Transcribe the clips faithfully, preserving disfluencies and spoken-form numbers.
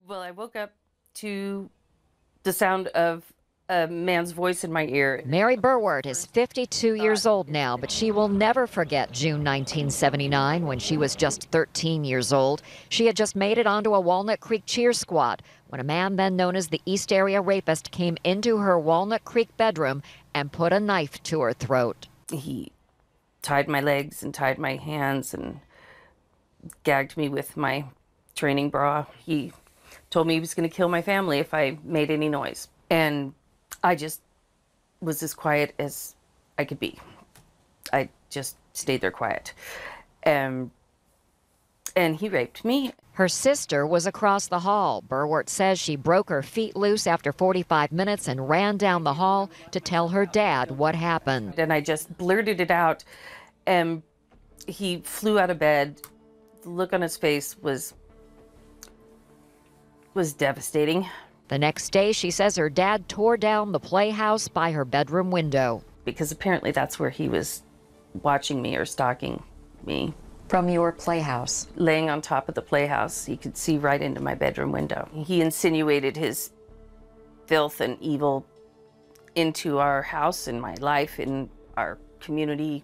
Well, I woke up to the sound of a man's voice in my ear. Mary Burward is fifty-two years old now, but she will never forget June nineteen seventy-nine when she was just thirteen years old. She had just made it onto a Walnut Creek cheer squad when a man then known as the East Area Rapist came into her Walnut Creek bedroom and put a knife to her throat. He tied my legs and tied my hands and gagged me with my training bra. He told me he was going to kill my family if I made any noise. And I just was as quiet as I could be. I just stayed there quiet. Um, and he raped me. Her sister was across the hall. Burwart says she broke her feet loose after forty-five minutes and ran down the hall to tell her dad what happened. And I just blurted it out. And he flew out of bed. The look on his face was was devastating. The next day, she says her dad tore down the playhouse by her bedroom window. Because apparently that's where he was watching me or stalking me. From your playhouse? Laying on top of the playhouse, he could see right into my bedroom window. He insinuated his filth and evil into our house and my life and our community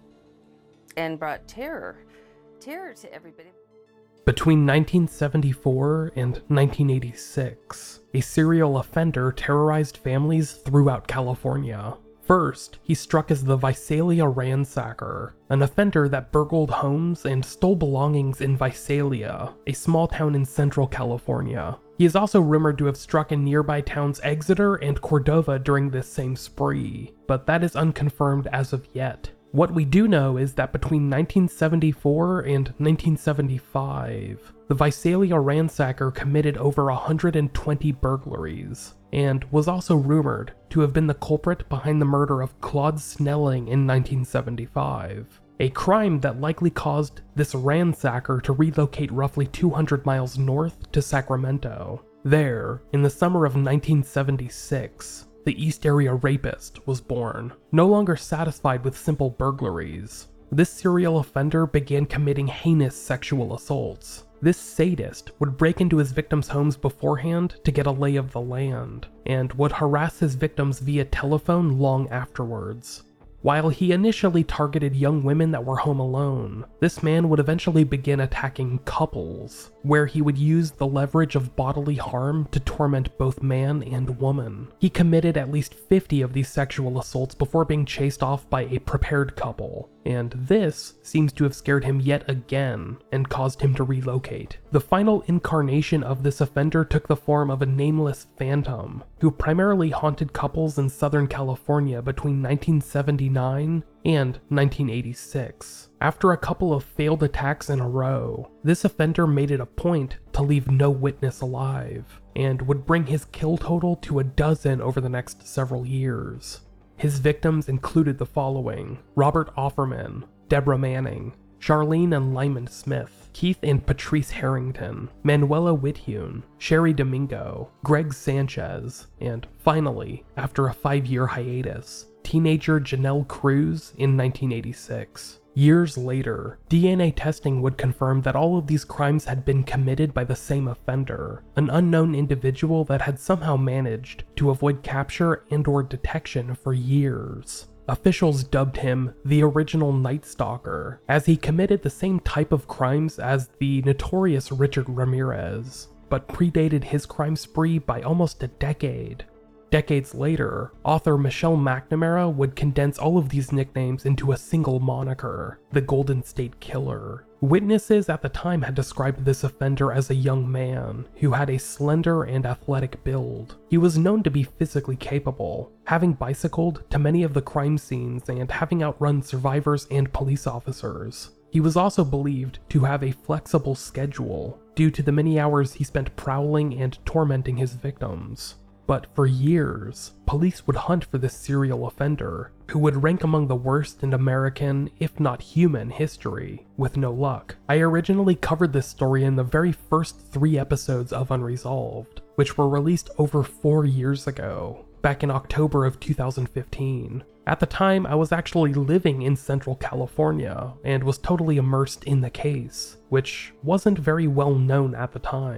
and brought terror, terror to everybody. Between nineteen seventy-four and nineteen eighty-six, a serial offender terrorized families throughout California. First, he struck as the Visalia Ransacker, an offender that burgled homes and stole belongings in Visalia, a small town in central California. He is also rumored to have struck in nearby towns Exeter and Cordova during this same spree, but that is unconfirmed as of yet. What we do know is that between nineteen seventy-four and nineteen seventy-five, the Visalia Ransacker committed over one hundred twenty burglaries, and was also rumored to have been the culprit behind the murder of Claude Snelling in nineteen seventy-five, a crime that likely caused this ransacker to relocate roughly two hundred miles north to Sacramento. There, in the summer of nineteen seventy-six, the East Area Rapist was born. No longer satisfied with simple burglaries, this serial offender began committing heinous sexual assaults. This sadist would break into his victims' homes beforehand to get a lay of the land, and would harass his victims via telephone long afterwards. While he initially targeted young women that were home alone, this man would eventually begin attacking couples, where he would use the leverage of bodily harm to torment both man and woman. He committed at least fifty of these sexual assaults before being chased off by a prepared couple, and this seems to have scared him yet again and caused him to relocate. The final incarnation of this offender took the form of a nameless phantom, who primarily haunted couples in Southern California between nineteen seventy-nine and nineteen eighty-six. After a couple of failed attacks in a row, this offender made it a point to leave no witness alive, and would bring his kill total to a dozen over the next several years. His victims included the following: Robert Offerman, Deborah Manning, Charlene and Lyman Smith, Keith and Patrice Harrington, Manuela Whithune, Sherry Domingo, Greg Sanchez, and finally, after a five-year hiatus, teenager Janelle Cruz in nineteen eighty-six. Years later, D N A testing would confirm that all of these crimes had been committed by the same offender, an unknown individual that had somehow managed to avoid capture and/or detection for years. Officials dubbed him the original Night Stalker, as he committed the same type of crimes as the notorious Richard Ramirez, but predated his crime spree by almost a decade. Decades later, author Michelle McNamara would condense all of these nicknames into a single moniker, the Golden State Killer. Witnesses at the time had described this offender as a young man who had a slender and athletic build. He was known to be physically capable, having bicycled to many of the crime scenes and having outrun survivors and police officers. He was also believed to have a flexible schedule due to the many hours he spent prowling and tormenting his victims. But for years, police would hunt for this serial offender, who would rank among the worst in American, if not human, history, with no luck. I originally covered this story in the very first three episodes of Unresolved, which were released over four years ago, back in October of two thousand fifteen. At the time, I was actually living in Central California, and was totally immersed in the case, which wasn't very well known at the time.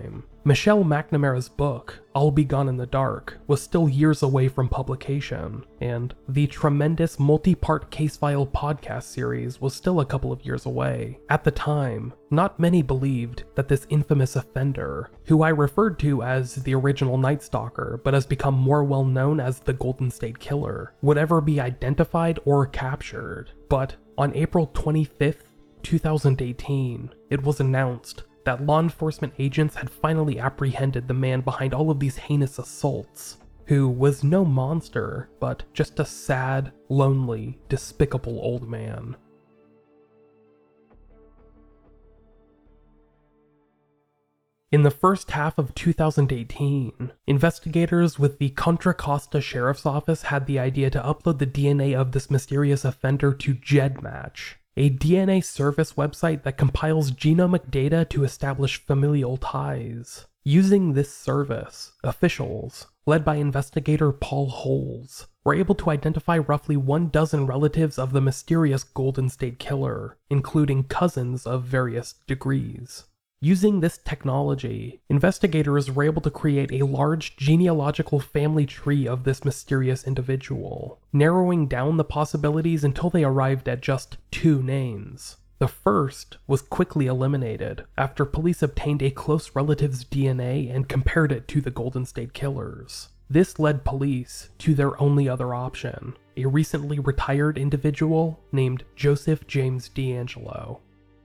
Michelle McNamara's book, I'll Be Gone in the Dark, was still years away from publication, and the tremendous multi-part case file podcast series was still a couple of years away. At the time, not many believed that this infamous offender, who I referred to as the original Night Stalker but has become more well known as the Golden State Killer, would ever be identified or captured. But on April twenty-fifth, two thousand eighteen, it was announced that law enforcement agents had finally apprehended the man behind all of these heinous assaults, who was no monster, but just a sad, lonely, despicable old man. In the first half of two thousand eighteen, investigators with the Contra Costa Sheriff's Office had the idea to upload the D N A of this mysterious offender to GEDmatch, a D N A service website that compiles genomic data to establish familial ties. Using this service, officials, led by investigator Paul Holes, were able to identify roughly one dozen relatives of the mysterious Golden State Killer, including cousins of various degrees. Using this technology, investigators were able to create a large genealogical family tree of this mysterious individual, narrowing down the possibilities until they arrived at just two names. The first was quickly eliminated after police obtained a close relative's D N A and compared it to the Golden State Killer's. This led police to their only other option, a recently retired individual named Joseph James DeAngelo.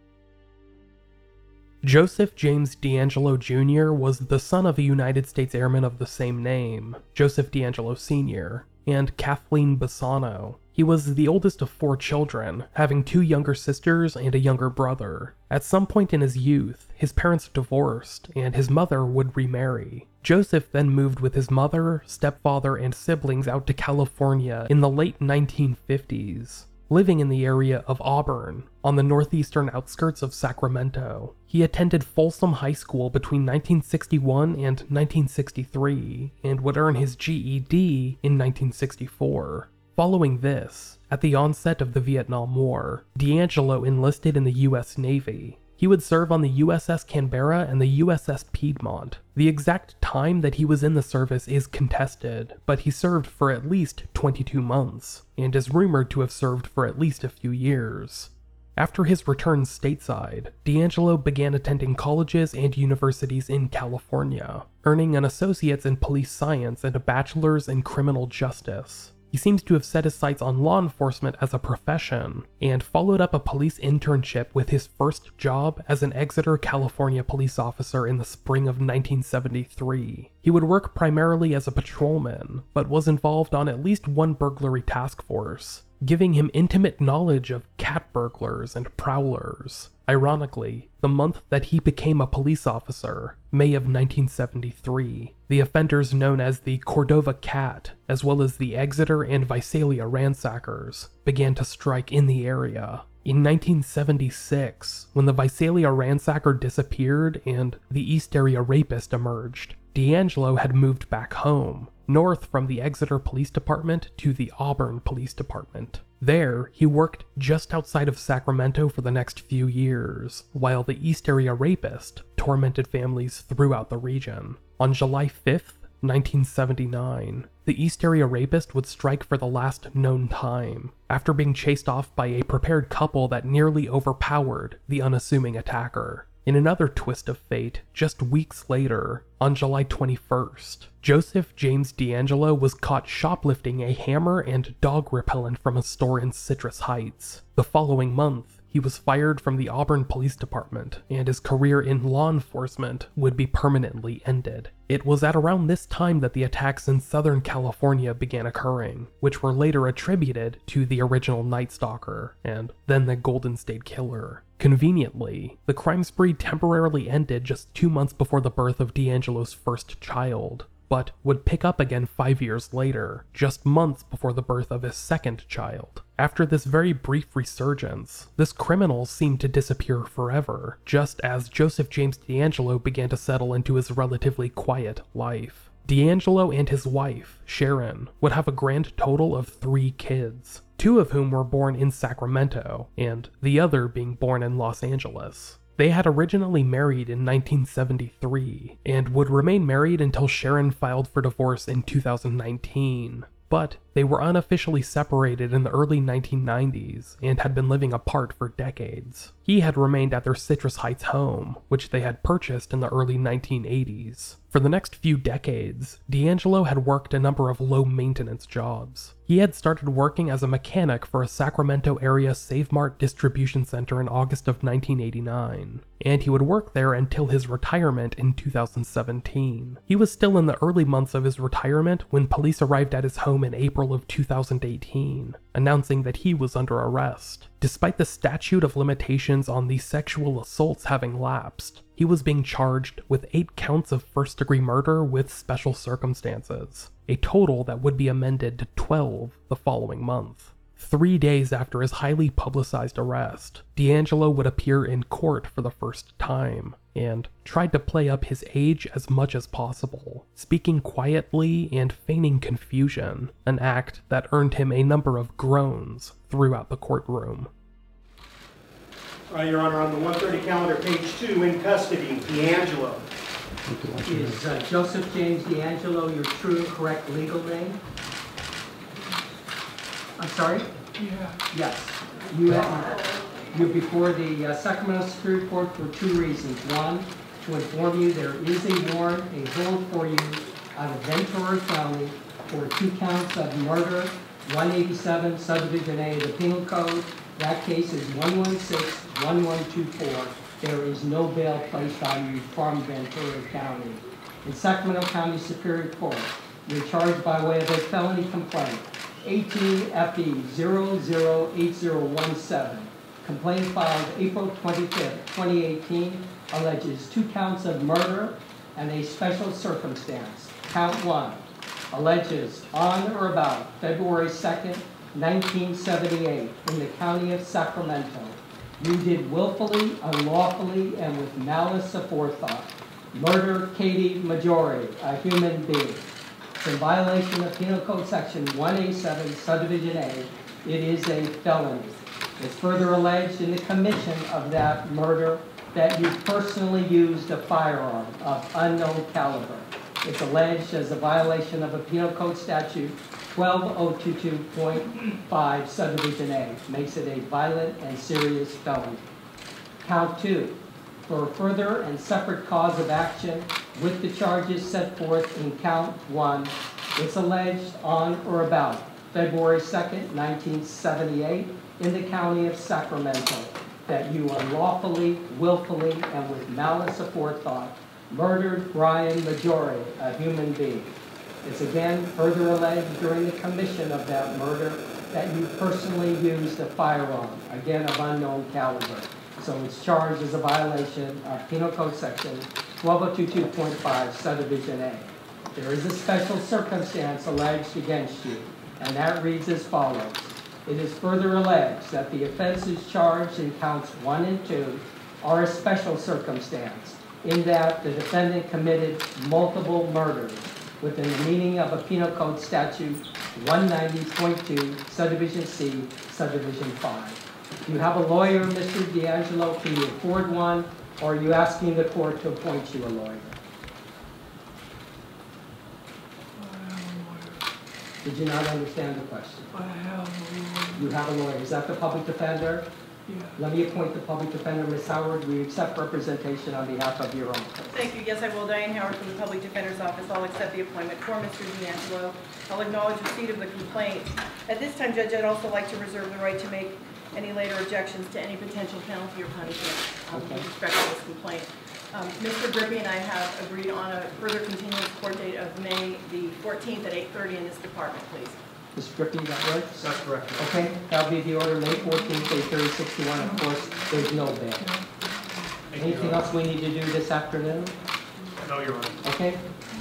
Joseph James DeAngelo Junior was the son of a United States Airman of the same name, Joseph DeAngelo Senior, and Kathleen Bassano. He was the oldest of four children, having two younger sisters and a younger brother. At some point in his youth, his parents divorced, and his mother would remarry. Joseph then moved with his mother, stepfather, and siblings out to California in the late nineteen fifties. Living in the area of Auburn, on the northeastern outskirts of Sacramento. He attended Folsom High School between nineteen sixty-one and nineteen sixty-three, and would earn his G E D in nineteen sixty-four. Following this, at the onset of the Vietnam War, DeAngelo enlisted in the U S Navy. He would serve on the U S S Canberra and the U S S Piedmont. The exact time that he was in the service is contested, but he served for at least twenty-two months, and is rumored to have served for at least a few years. After his return stateside, DeAngelo began attending colleges and universities in California, earning an associate's in police science and a bachelor's in criminal justice. He seems to have set his sights on law enforcement as a profession, and followed up a police internship with his first job as an Exeter, California police officer in the spring of nineteen seventy-three. He would work primarily as a patrolman, but was involved on at least one burglary task force, giving him intimate knowledge of cat burglars and prowlers. Ironically, the month that he became a police officer, May of nineteen seventy-three, the offenders known as the Cordova Cat, as well as the Exeter and Visalia ransackers, began to strike in the area. In nineteen seventy-six, when the Visalia ransacker disappeared and the East Area rapist emerged, DeAngelo had moved back home, north from the Exeter Police Department to the Auburn Police Department. There, he worked just outside of Sacramento for the next few years, while the East Area rapist tormented families throughout the region. On July fifth, nineteen seventy-nine, the East Area rapist would strike for the last known time, after being chased off by a prepared couple that nearly overpowered the unassuming attacker. In another twist of fate, just weeks later, on July twenty-first, Joseph James DeAngelo was caught shoplifting a hammer and dog repellent from a store in Citrus Heights. The following month, he was fired from the Auburn Police Department, and his career in law enforcement would be permanently ended. It was at around this time that the attacks in Southern California began occurring, which were later attributed to the original Night Stalker, and then the Golden State Killer. Conveniently, the crime spree temporarily ended just two months before the birth of DeAngelo's first child, but would pick up again five years later, just months before the birth of his second child. After this very brief resurgence, this criminal seemed to disappear forever, just as Joseph James DeAngelo began to settle into his relatively quiet life. DeAngelo and his wife, Sharon, would have a grand total of three kids, two of whom were born in Sacramento, and the other being born in Los Angeles. They had originally married in nineteen seventy-three, and would remain married until Sharon filed for divorce in two thousand nineteen. But they were unofficially separated in the early nineteen nineties and had been living apart for decades. He had remained at their Citrus Heights home, which they had purchased in the early nineteen eighties. For the next few decades, DeAngelo had worked a number of low-maintenance jobs. He had started working as a mechanic for a Sacramento area Save Mart distribution center in August of nineteen eighty-nine, and he would work there until his retirement in two thousand seventeen. He was still in the early months of his retirement when police arrived at his home in April of two thousand eighteen, announcing that he was under arrest. Despite the statute of limitations on these sexual assaults having lapsed, he was being charged with eight counts of first-degree murder with special circumstances, a total that would be amended to twelve the following month. Three days after his highly publicized arrest, DeAngelo would appear in court for the first time, and tried to play up his age as much as possible, speaking quietly and feigning confusion, an act that earned him a number of groans throughout the courtroom. Uh, Your Honor, on the one thirty calendar, page two, in custody, DeAngelo. Is uh, Joseph James DeAngelo your true and correct legal name? I'm sorry? Yeah. Yes. You have, you're before the uh, Sacramento Superior Court for two reasons. One, to inform you there is a warrant, a hold for you out of Ventura County for two counts of murder, one eighty-seven subdivision A of the Penal Code. That case is one one six one one two four. There is no bail placed on you from Ventura County. In Sacramento County Superior Court, you're charged by way of a felony complaint, eighteen F E zero zero eight zero one seven. Complaint filed April twenty-fifth, twenty eighteen, alleges two counts of murder and a special circumstance. Count one alleges on or about February second, nineteen seventy-eight, in the county of Sacramento, you did willfully, unlawfully, and with malice aforethought murder Katie Maggiore, a human being. It's in violation of Penal Code Section one eighty-seven, Subdivision A. It is a felony. It's further alleged in the commission of that murder that you personally used a firearm of unknown caliber. It's alleged as a violation of a Penal Code Statute twelve oh two two point five, Subdivision A. Makes it a violent and serious felony. Count two, for a further and separate cause of action with the charges set forth in count one, it's alleged on or about February second, nineteen seventy-eight, in the county of Sacramento, that you unlawfully, willfully, and with malice aforethought murdered Brian Maggiore, a human being. It's again further alleged during the commission of that murder that you personally used a firearm, again of unknown caliber. So it's charged as a violation of Penal Code Section twelve oh two two point five, Subdivision A. There is a special circumstance alleged against you, and that reads as follows. It is further alleged that the offenses charged in counts one and two are a special circumstance, in that the defendant committed multiple murders within the meaning of a Penal Code Statute one ninety point two, Subdivision C, Subdivision five. Do you have a lawyer, Mister DeAngelo? Can you afford one? Or are you asking the court to appoint you a lawyer? Did you not understand the question? I have a lawyer. You have a lawyer. Is that the public defender? Yeah. Let me appoint the public defender. Miz Howard, will you accept representation on behalf of your own case? Thank you. Yes, I will. Diane Howard from the Public Defender's Office. I'll accept the appointment for Mister DeAngelo. I'll acknowledge receipt of the complaint. At this time, Judge, I'd also like to reserve the right to make any later objections to any potential penalty or punishment um, Okay. with respect to this complaint. Um, Mister Grippy and I have agreed on a further continuous court date of May the fourteenth at eight thirty in this department, please. Mister Grippy, that works? That's correct. Okay, that'll be the order, May fourteenth, eight thirty, sixty-one. Of course, there's no bail. Anything else we need to do this afternoon? No, Your Honor. Okay?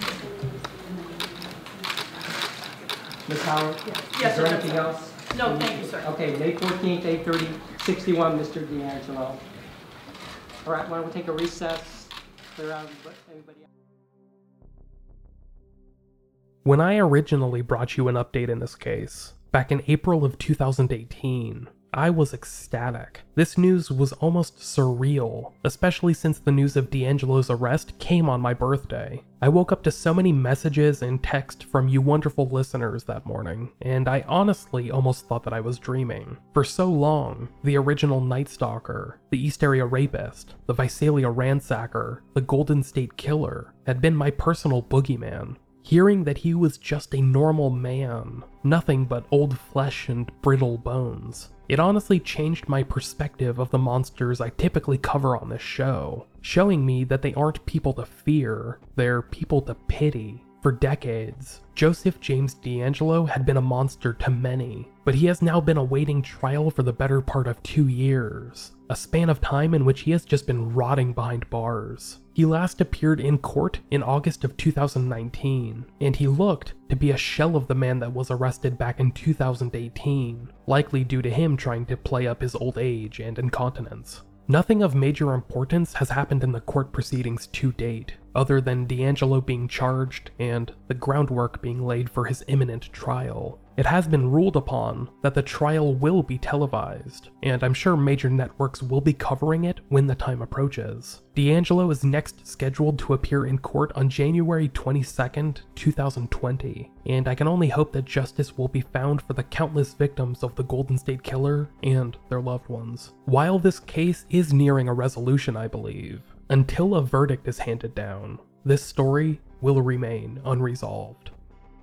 Miz Howard? Yes, Is sir, there that's anything fine. else? No, thank you, sir. Okay, May fourteenth, eight thirty, sixty-one, Mister DeAngelo. All right, why don't we take a recess, clear out everybody out. When I originally brought you an update in this case, back in April of two thousand eighteen, I was ecstatic. This news was almost surreal, especially since the news of D'Angelo's arrest came on my birthday. I woke up to so many messages and text from you wonderful listeners that morning, and I honestly almost thought that I was dreaming. For so long, the original Night Stalker, the East Area Rapist, the Visalia Ransacker, the Golden State Killer had been my personal boogeyman. Hearing that he was just a normal man, nothing but old flesh and brittle bones, it honestly changed my perspective of the monsters I typically cover on this show, showing me that they aren't people to fear, they're people to pity. For decades, Joseph James DeAngelo had been a monster to many, but he has now been awaiting trial for the better part of two years, a span of time in which he has just been rotting behind bars. He last appeared in court in August of two thousand nineteen, and he looked to be a shell of the man that was arrested back in two thousand eighteen, likely due to him trying to play up his old age and incontinence. Nothing of major importance has happened in the court proceedings to date, other than DeAngelo being charged and the groundwork being laid for his imminent trial. It has been ruled upon that the trial will be televised, and I'm sure major networks will be covering it when the time approaches. DeAngelo is next scheduled to appear in court on January twenty-second, two thousand twenty, and I can only hope that justice will be found for the countless victims of the Golden State Killer and their loved ones. While this case is nearing a resolution, I believe, until a verdict is handed down, this story will remain unresolved.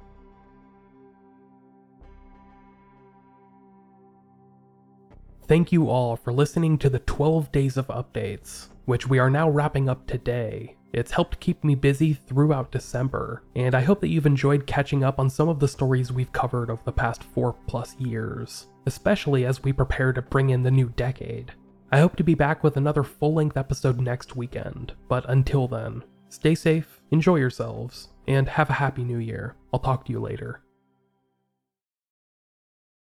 Thank you all for listening to the twelve days of updates, which we are now wrapping up today. It's helped keep me busy throughout December, and I hope that you've enjoyed catching up on some of the stories we've covered over the past four plus years, especially as we prepare to bring in the new decade. I hope to be back with another full-length episode next weekend, but until then, stay safe, enjoy yourselves, and have a happy new year. I'll talk to you later.